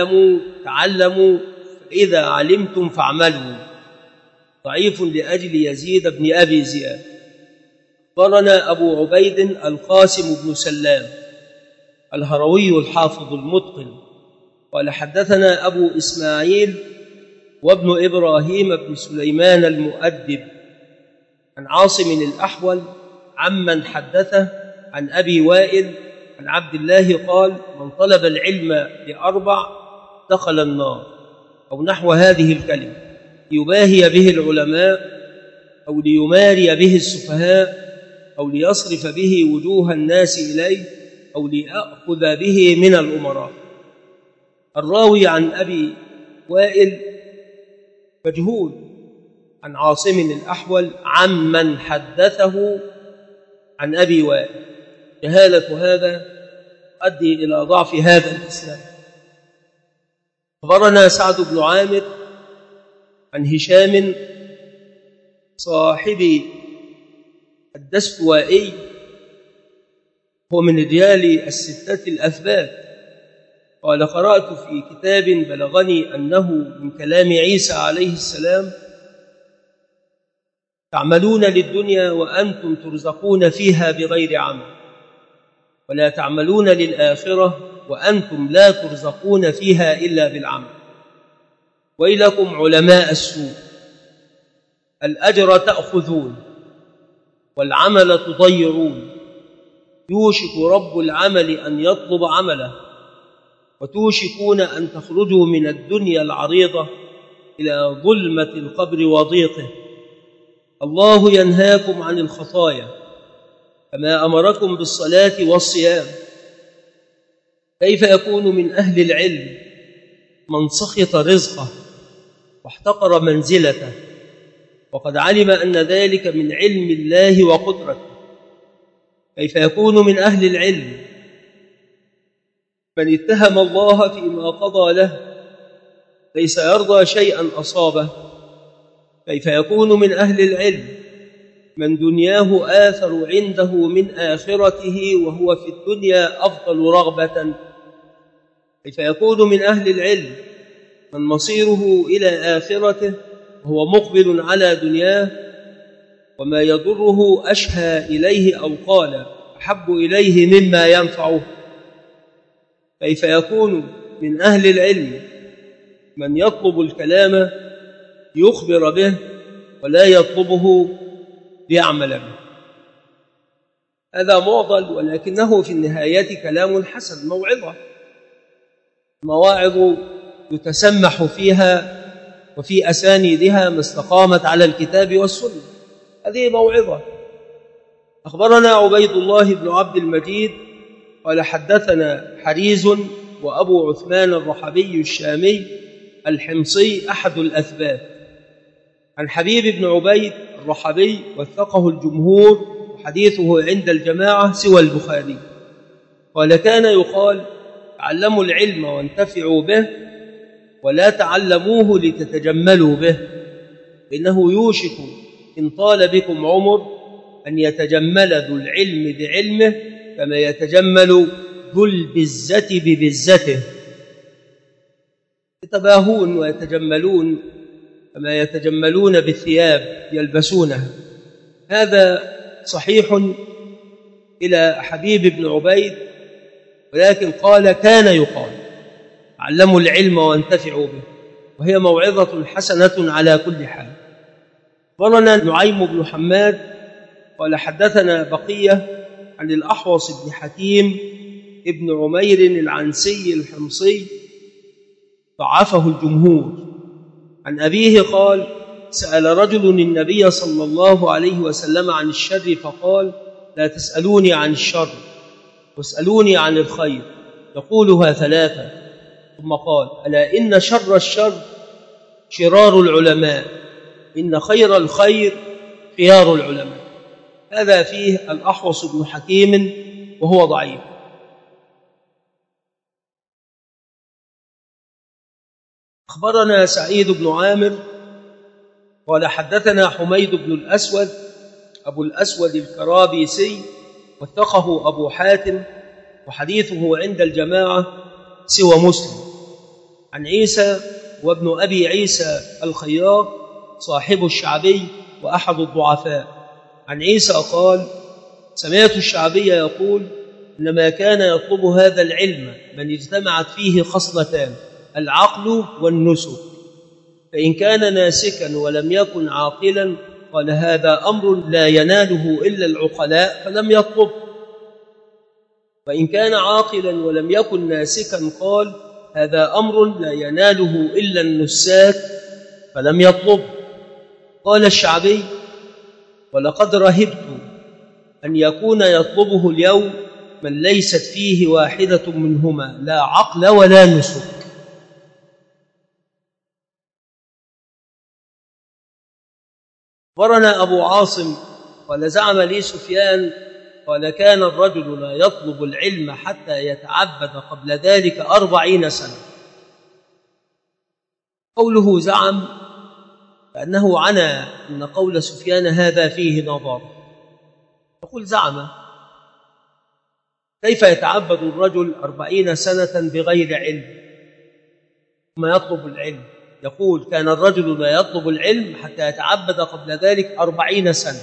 تعلموا فإذا علمتم فاعملوا. ضعيف لأجل يزيد بن أبي زياد. أخبرنا أبو عبيد القاسم بن سلام الهروي الحافظ المتقن قال: حدثنا أبو إسماعيل وابن إبراهيم بن سليمان المؤدب عن عاصم الأحول عمن حدثه عن أبي وائل عن عبد الله قال: من طلب العلم ب4 دخل النار، أو نحو هذه الكلمة، ليباهي به العلماء، أو ليماري به السفهاء، أو ليصرف به وجوه الناس إليه، أو ليأخذ به من الأمراء. الراوي عن أبي وائل مجهول، عن عاصم الأحول عمن حدثه عن أبي وائل. جهالة هذا تؤدي إلى ضعف هذا الإسلام. أخبرنا سعد بن عامر عن هشام صاحب الدستوائي، هو من رجال الستة الأثبات، قال: قرأت في كتاب بلغني أنه من كلام عيسى عليه السلام: تعملون للدنيا وأنتم ترزقون فيها بغير عمل، ولا تعملون للآخرة وأنتم لا ترزقون فيها إلا بالعمل، ويلكم علماء السوء، الأجر تأخذون والعمل تضيعون، يوشك رب العمل أن يطلب عمله، وتوشكون أن تخرجوا من الدنيا العريضة إلى ظلمة القبر وضيقه. الله ينهاكم عن الخطايا كما أمركم بالصلاة والصيام. كيف يكون من أهل العلم من سخط رزقه واحتقر منزلته وقد علم أن ذلك من علم الله وقدرته؟ كيف يكون من أهل العلم من اتهم الله فيما قضى له ليس يرضى شيئا أصابه، كيف يكون من أهل العلم من دنياه آثر عنده من آخرته وهو في الدنيا أفضل رغبة؟ كيف يكون من أهل العلم من مصيره إلى آخرته وهو مقبل على دنياه وما يضره أشهى إليه أو قال أحب إليه مما ينفعه؟ كيف يكون من أهل العلم من يطلب الكلام يخبر به ولا يطلبه ليعمل به؟ هذا معضل، ولكنه في النهاية كلام حسن، موعظة، مواعظ يتسمح فيها وفي أسانيدها ما استقامت على الكتاب والسنة، هذه موعظة. أخبرنا عبيد الله بن عبد المجيد قال حدثنا حريز وأبو عثمان الرحبي الشامي الحمصي أحد الأثبات عن حبيب بن عبيد الرحبي وثقه الجمهور وحديثه عند الجماعة سوى البخاري. قال كان يقال تعلموا العلم وانتفعوا به ولا تعلموه لتتجملوا به، إنه يوشك إن طال بكم عمر أن يتجمل ذو العلم بعلمه كما يتجمل ذو البزة ببزته. يتباهون ويتجملون كما يتجملون بالثياب يلبسونها. هذا صحيح إلى حبيب بن عبيد، ولكن قال كان يقال علموا العلم وانتفعوا به، وهي موعظة حسنة على كل حال. أخبرنا نعيم بن حماد قال حدثنا بقية عن الأحوص بن حكيم ابن عمير العنسي الحمصي ضعفه الجمهور. عن أبيه قال سأل رجل النبي صلى الله عليه وسلم عن الشر فقال لا تسألوني عن الشر واسألوني عن الخير، يقولها ثلاثة، ثم قال ألا إن شر الشر شرار العلماء، إن خير الخير خيار العلماء. هذا فيه الأحوص بن حكيم وهو ضعيف. أخبرنا سعيد بن عامر قال حدثنا حميد بن الأسود أبو الأسود الكرابيسي وثقه أبو حاتم وحديثه عند الجماعة سوى مسلم. عن عيسى وابن أبي عيسى الخياط صاحب الشعبي وأحد الضعفاء. عن عيسى قال سمعت الشعبي يقول إنما كان يطلب هذا العلم من اجتمعت فيه خصلتان العقل والنسك، فإن كان ناسكا ولم يكن عاقلا قال هذا أمر لا يناله إلا العقلاء فلم يطلب، وإن كان عاقلا ولم يكن ناسكا قال هذا أمر لا يناله إلا النساك فلم يطلب. قال الشعبي ولقد رهبت أن يكون يطلبه اليوم من ليست فيه واحدة منهما لا عقل ولا نسك. أخبرنا أبو عاصم قال زعم لي سفيان قال كان الرجل لا يطلب العلم حتى يتعبد قبل ذلك 40 سنة. قوله زعم فأنه عنى أن قول سفيان هذا فيه نظر. يقول زعم، كيف يتعبد الرجل 40 سنة بغير علم ثم يطلب العلم؟ يقول كان الرجل لا يطلب العلم حتى يتعبد قبل ذلك 40 سنة،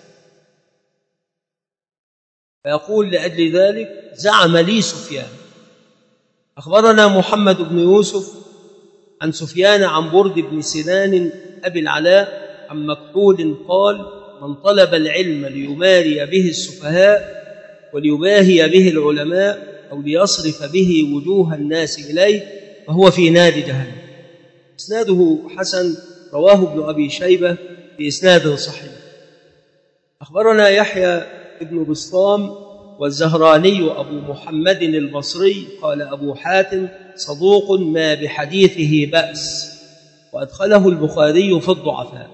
فيقول لأجل ذلك زعم لي سفيان. أخبرنا محمد بن يوسف عن سفيان عن برد بن سنان أبي العلاء عن مكحول قال من طلب العلم ليماري به السفهاء وليباهي به العلماء أو ليصرف به وجوه الناس إليه فهو في نار جهنم. إسناده حسن، رواه ابن أبي شيبة بإسناد صحيح. أخبرنا يحيى ابن بسطام والزهراني أبو محمد البصري قال أبو حاتم صدوق ما بحديثه بأس، وأدخله البخاري في الضعفاء.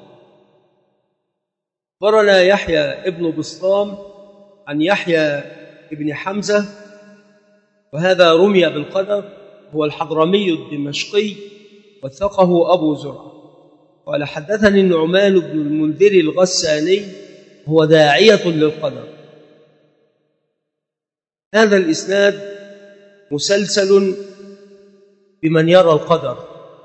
أخبرنا يحيى ابن بسطام عن يحيى ابن حمزة وهذا رمي بالقدر، هو الحضرمي الدمشقي، وثقه أبو زرعة. قال حدثني النعمان بن المنذر الغساني، هو داعية للقدر. هذا الإسناد مسلسل بمن يرى القدر.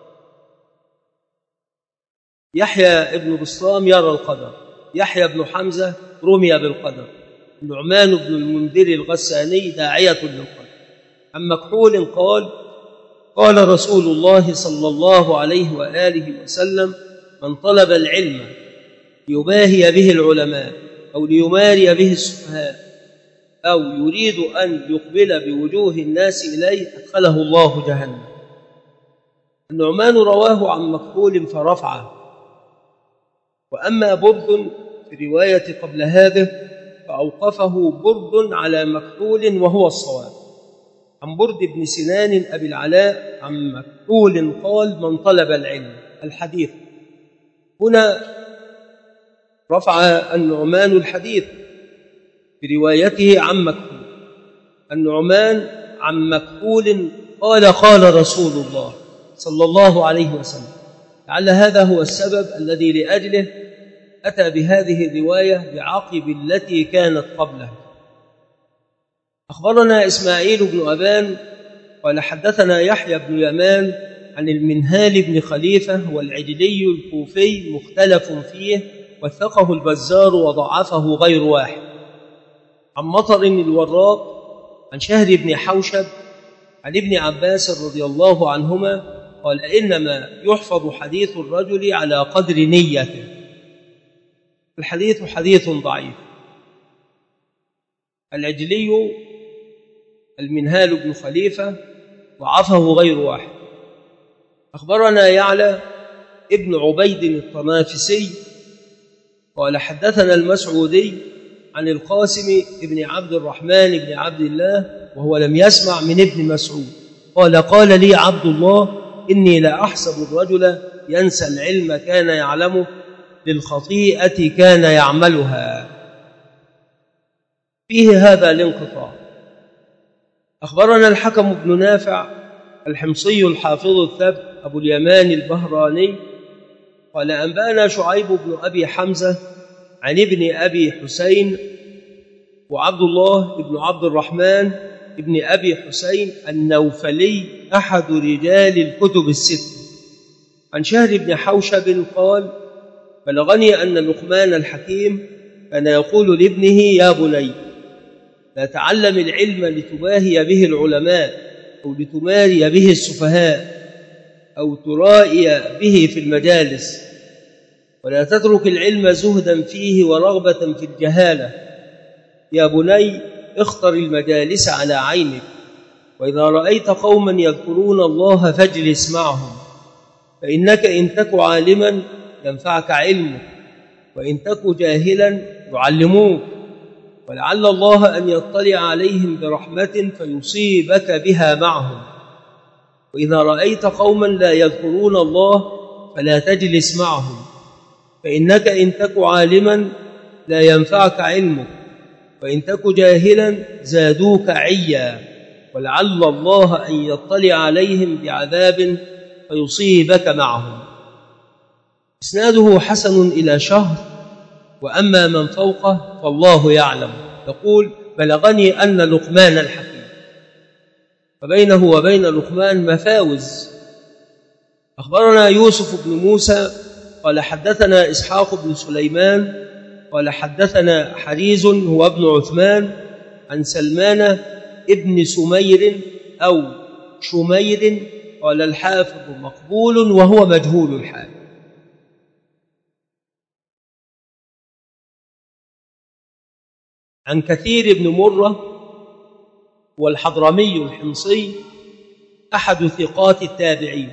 يحيى ابن بسطام يرى القدر، يحيى بن حمزة رمي بالقدر، النعمان بن المنذر الغساني داعية للقدر. عن مكحول قال رسول الله صلى الله عليه وآله وسلم: من طلب العلم ليباهي به العلماء أو ليماري به السفهاء أو يريد أن يقبل بوجوه الناس إليه أدخله الله جهنم. النعمان رواه عن مكحول فرفعه. وأما برد في رواية قبل هذه فأوقفه برد على مكحول وهو الصواب. عن برد بن سنان أبي العلاء عن مكحول قال: من طلب العلم. الحديث هنا رفع النعمان الحديث في روايته عن مكحول. النعمان عن مكحول قال رسول الله صلى الله عليه وسلم. لعل هذا هو السبب الذي لأجله أتى بهذه الرواية بعقب التي كانت قبلها. أخبرنا إسماعيل بن أبان قال حدثنا يحيى بن يمان عن المنهال بن خليفة والعجلي الكوفي، مختلف فيه، وثقه البزار وضعفه غير واحد. عن مطر الوراق عن شهر بن حوشب عن ابن عباس رضي الله عنهما قال: إنما يحفظ حديث الرجل على قدر نيته. الحديث حديث ضعيف. العجلي المنهال بن خليفة ضعفه غير واحد. أخبرنا يعلى ابن عبيد الطنافسي قال حدثنا المسعودي عن القاسم ابن عبد الرحمن بن عبد الله، وهو لم يسمع من ابن مسعود، قال لي عبد الله: إني لا أحسب الرجل ينسى العلم كان يعلمه للخطيئة كان يعملها. فيه هذا الانقطاع. أخبرنا الحكم بن نافع الحمصي الحافظ الثبت أبو اليمان البهراني قال أنبأنا شعيب بن أبي حمزة عن ابن أبي حسين وعبد الله بن عبد الرحمن ابن أبي حسين النوفلي أحد رجال الكتب الستة، عن شهر بن حوشب قال: بلغني أن لقمان الحكيم كان يقول لابنه: يا بني، لا تعلم العلم لتباهي به العلماء أو لتماري به السفهاء أو ترائي به في المجالس، ولا تترك العلم زهدا فيه ورغبة في الجهالة. يا بني، اختر المجالس على عينك، وإذا رأيت قوما يذكرون الله فاجلس معهم، فإنك إن تك عالما ينفعك علمك، وإن تك جاهلا يعلموك، ولعل الله أن يطلع عليهم برحمة فيصيبك بها معهم. وإذا رأيت قوما لا يذكرون الله فلا تجلس معهم، فإنك إن تك عالما لا ينفعك علمك، وإن تك جاهلا زادوك عيا، ولعل الله أن يطلع عليهم بعذاب فيصيبك معهم. إسناده حسن إلى شهر، وأما من فوقه فالله يعلم. يقول: بلغني أن لقمان الحكيم، فبينه وبين لقمان مفاوز. أخبرنا يوسف بن موسى قال حدثنا إسحاق بن سليمان قال حدثنا حريز هو ابن عثمان عن سلمان ابن سمير أو شمير قال الحافظ مقبول وهو مجهول الحال. عن كثير بن مرة والحضرمي الحمصي أحد ثقات التابعين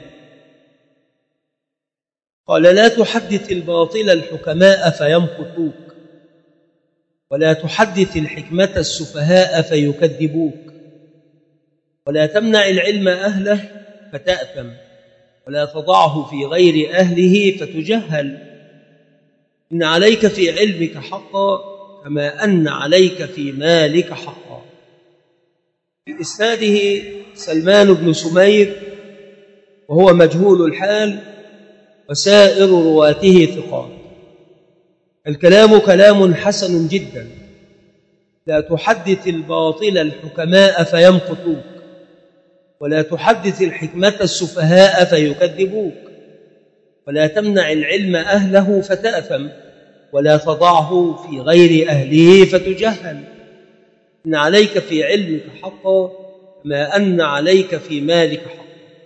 قال: لا تحدث الباطل الحكماء فيمقتوك، ولا تحدث الحكمة السفهاء فيكذبوك، ولا تمنع العلم أهله فتأثم، ولا تضعه في غير أهله فتجهل. إن عليك في علمك حقا كما أن عليك في مالك حقا. في إسناده سلمان بن سمير وهو مجهول الحال، وسائر رواته ثقات. الكلام كلام حسن جدا، لا تحدث الباطل الحكماء فيمقتوك، ولا تحدث الحكمة السفهاء فيكذبوك، ولا تمنع العلم أهله فتأثم، ولا تضعه في غير أهله فتجهل. إن عليك في علمك حقا ما أن عليك في مالك حقا.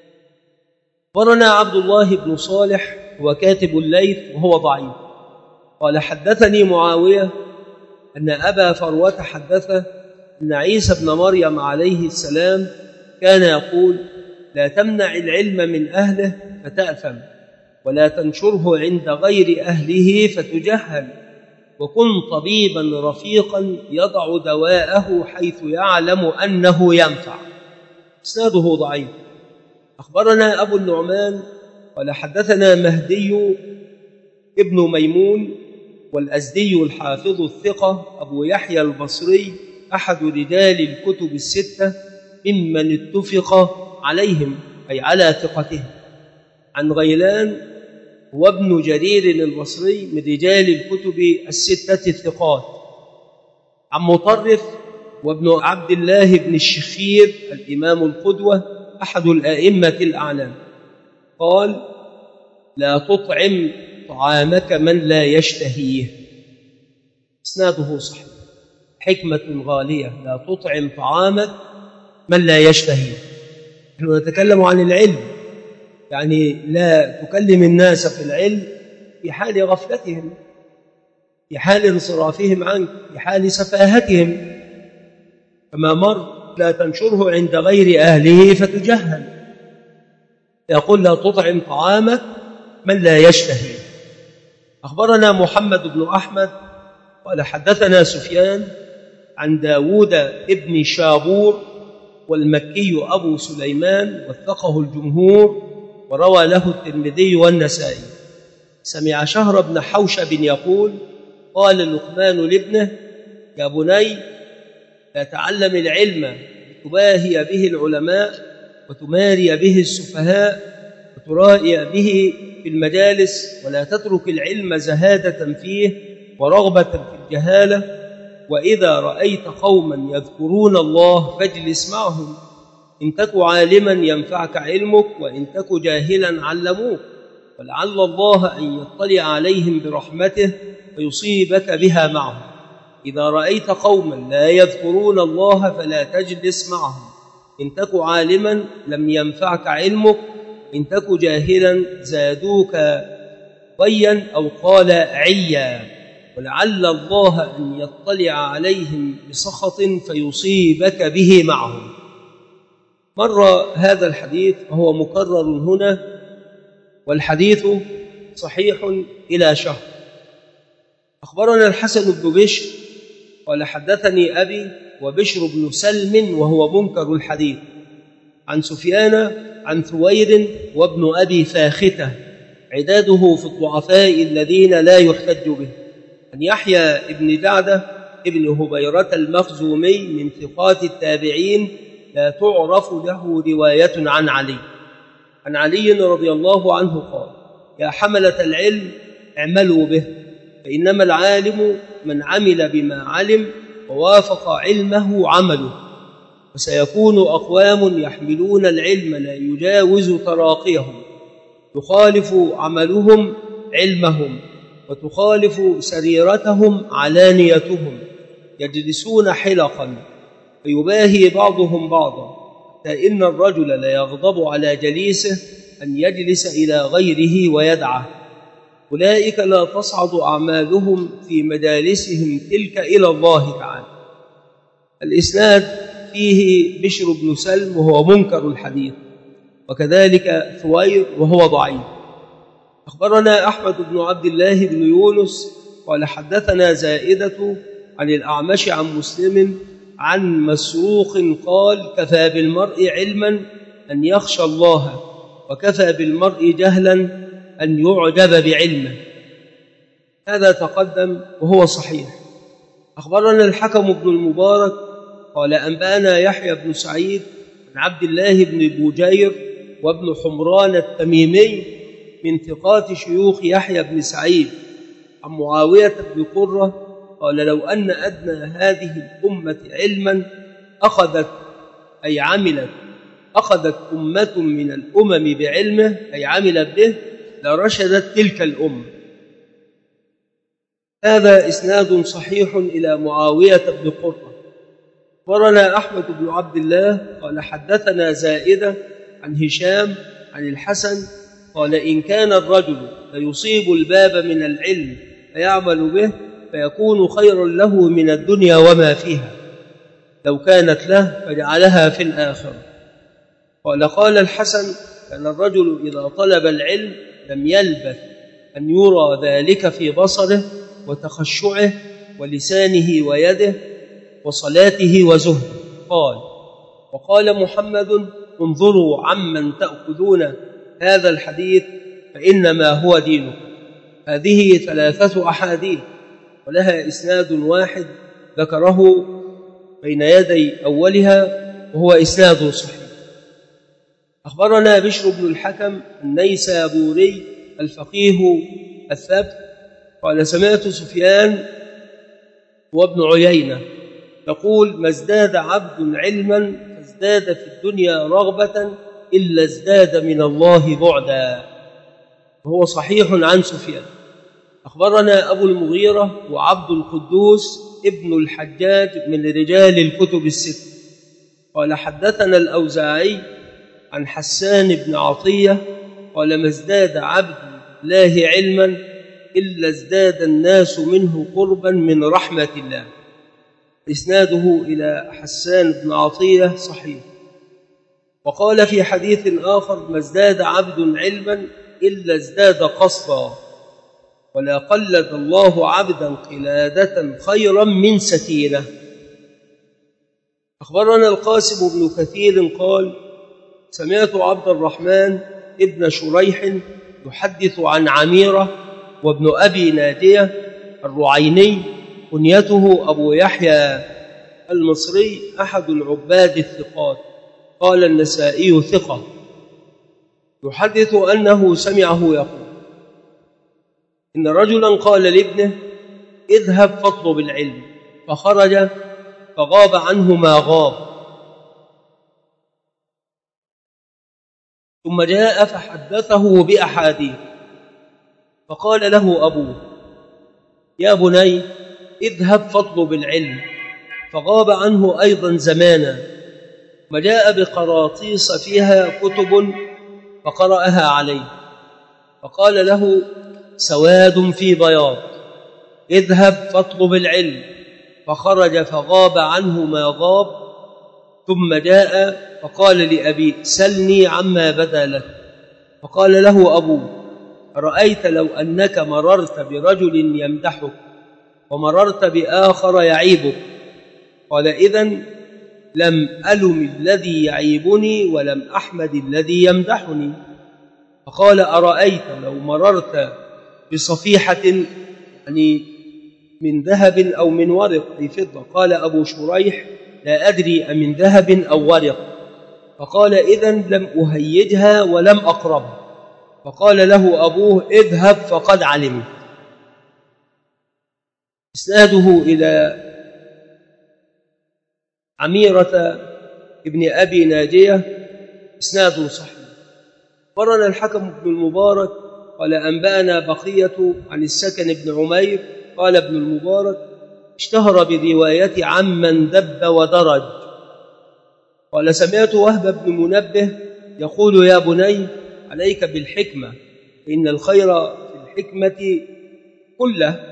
أخبرنا عبد الله بن صالح هو كاتب الليث وهو ضعيف، قال حدثني معاوية أن أبا فروة حدثه أن عيسى بن مريم عليه السلام كان يقول: لا تمنع العلم من أهله فتأثم، ولا تنشره عند غير أهله فتجهل، وكن طبيبا رفيقا يضع دواءه حيث يعلم أنه ينفع. إسناده ضعيف. أخبرنا أبو النعمان قال حدثنا مهدي ابن ميمون والأزدي الحافظ الثقة أبو يحيى البصري أحد رجال الكتب الستة ممن اتفق عليهم أي على ثقتهم، عن غيلان وابن جرير البصري من رجال الكتب الستة الثقات، عن مطرف وابن عبد الله بن الشخير الإمام القدوة أحد الأئمة الأعلام، قال: لا تطعم طعامك من لا يشتهيه. إسناده صحيح. حكمة غالية: لا تطعم طعامك من لا يشتهيه. نحن نتكلم عن العلم، يعني لا تكلم الناس في العلم في حال غفلتهم، في حال انصرافهم عنك، في حال سفاهتهم، كما مر: لا تنشره عند غير أهله فتجهل. يقول: لا تطعم طعامك من لا يشتهي. أخبرنا محمد بن أحمد قال حدثنا سفيان عن داود ابن شابور والمكي أبو سليمان وثقه الجمهور وروى له الترمذي والنسائي. سمع شهر بن حوشب يقول: قال لقمان لابنه: يا بني، لا تعلم العلم لتباهي به العلماء وتماري به السفهاء وترائي به في المجالس، ولا تترك العلم زهادة فيه ورغبة في الجهالة. وإذا رأيت قوما يذكرون الله فاجلس معهم، إن تك عالما ينفعك علمك، وإن تك جاهلا علموك، ولعل الله أن يطلع عليهم برحمته فيصيبك بها معهم. إذا رأيت قوما لا يذكرون الله فلا تجلس معهم، إن تك عالما لم ينفعك علمك، إن تك جاهلا زادوك ضيا أو قال عيا، ولعل الله أن يطلع عليهم بسخط فيصيبك به معهم. مر هذا الحديث وهو مكرر هنا، والحديث صحيح إلى شهر. أخبرنا الحسن بن بشر قال حدثني أبي وبشر بن سلم وهو منكر الحديث، عن سفيان عن ثوير وابن أبي فاختة عداده في الضعفاء الذين لا يحتج به، عن يحيى ابن جعدة ابن هبيرة المخزومي من ثقات التابعين لا تعرف له رواية عن علي، عن علي رضي الله عنه قال: يا حملة العلم اعملوا به، فإنما العالم من عمل بما علم ووافق علمه عمله، وسيكون أقوام يحملون العلم لا يجاوز تراقيهم، يخالف عملهم علمهم، وتخالف سريرتهم علانيتهم، يجلسون حلقا فيباهي بعضهم بعضا، حتى إن الرجل ليغضب على جليسه أن يجلس إلى غيره ويدعه. أولئك لا تصعد أعمالهم في مجالسهم تلك إلى الله تعالى. الإسناد فيه بشر بن سلم وهو منكر الحديث، وكذلك ثوير وهو ضعيف. أخبرنا أحمد بن عبد الله بن يونس قال حدثنا زائدة عن الأعمش عن مسلم عن مسروق قال: كفى بالمرء علما أن يخشى الله، وكفى بالمرء جهلا أن يعجب بعلمه. هذا تقدم وهو صحيح. أخبرنا الحكم بن المبارك قال أنبأنا يحيى بن سعيد عن عبد الله بن بوجير وابن حمران التميمي من ثقات شيوخ يحيى بن سعيد عن معاوية بن قرة قال لو أن أدنى هذه الأمة علما أخذت أمة من الأمم بعلمه أي عملت به لرشدت تلك الأمة. هذا إسناد صحيح إلى معاوية بن قرة. أخبرنا أحمد بن عبد الله قال حدثنا زائدة عن هشام عن الحسن قال إن كان الرجل ليصيب الباب من العلم فيعمل به فيكون خيرا له من الدنيا وما فيها لو كانت له فجعلها في الآخرة. قال الحسن كان الرجل إذا طلب العلم لم يلبث أن يرى ذلك في بصره وتخشعه ولسانه ويده وصلاته وزهده. وقال محمد انظروا عمن تأخذون هذا الحديث فإنما هو دينكم. هذه 3 أحاديث ولها إسناد واحد ذكره بين يدي أولها وهو إسناد صحيح. أخبرنا بشر بن الحكم النيسابوري الفقيه الثبت قال سمعت سفيان وابن عيينة يقول ما ازداد عبد علما فازداد في الدنيا رغبة إلا ازداد من الله بعدا، وهو صحيح عن سفيان. أخبرنا أبو المغيرة وعبد القدوس ابن الحجاج من رجال الكتب الست قال حدثنا الأوزاعي عن حسان بن عطية قال ما ازداد عبد الله علما إلا ازداد الناس منه قربا من رحمة الله. إسناده إلى حسان بن عطية صحيح. وقال في حديث آخر ما ازداد عبد علما إلا ازداد قصدا ولا قلد الله عبدا قلادة خيرا من سكينة. أخبرنا القاسم بن كثير قال سمعت عبد الرحمن ابن شريح يحدث عن عميرة وابن أبي نادية الرعيني كنيته أبو يحيى المصري أحد العباد الثقات قال النسائي ثقة يحدث أنه سمعه يقول إن رجلا قال لابنه اذهب فاطلب العلم فخرج فغاب عنه ما غاب ثم جاء فحدثه بأحاديث فقال له أبوه يا بني اذهب فاطلب العلم فغاب عنه أيضا زمانا وجاء بقراطيس فيها كتب فقرأها عليه فقال له سواد في بياض اذهب فاطلب العلم فخرج فغاب عنه ما غاب ثم جاء فقال لأبيه سلني عما بدا لك فقال له أبوه رأيت لو أنك مررت برجل يمدحك ومررت بآخر يعيبك قال إذن لم ألم الذي يعيبني ولم أحمد الذي يمدحني. فقال أرأيت لو مررت بصفيحة يعني من ذهب أو من ورق أي فضة قال أبو شريح لا أدري أمن ذهب أو ورق فقال إذن لم أهيجها ولم أقربها فقال له أبوه اذهب فقد علمت. إسناده إلى عميرة ابن أبي ناجية إسناد صحيح. أخبرنا الحكم بن المبارك قال أنبأنا بقية عن السكن بن عمير قال ابن المبارك اشتهر برواية عمن دب ودرج قال سمعت وهب بن منبه يقول يا بني عليك بالحكمة فإن الخير في الحكمة كله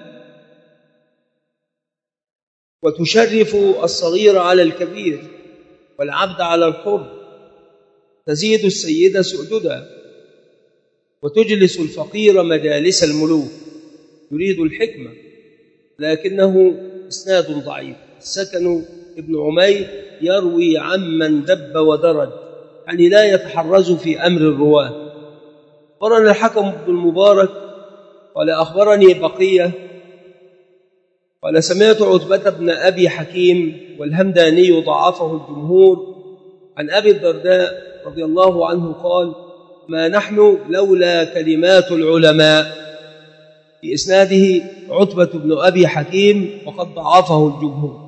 وتشرف الصغير على الكبير والعبد على الحر تزيد السيد سؤددا وتجلس الفقير مجالس الملوك يريد الحكمة لكنه إسناد ضعيف. السكن ابن عمير يروي عمن دب ودرج يعني لا يتحرز في أمر الرواة. أخبرنا الحكم بن المبارك قال أخبرني بقية قال سمعت عتبة بن أبي حكيم والهمداني ضعفه الجمهور عن أبي الدرداء رضي الله عنه قال ما نحن لولا كلمات العلماء، في إسناده عتبة بن أبي حكيم وقد ضعفه الجمهور.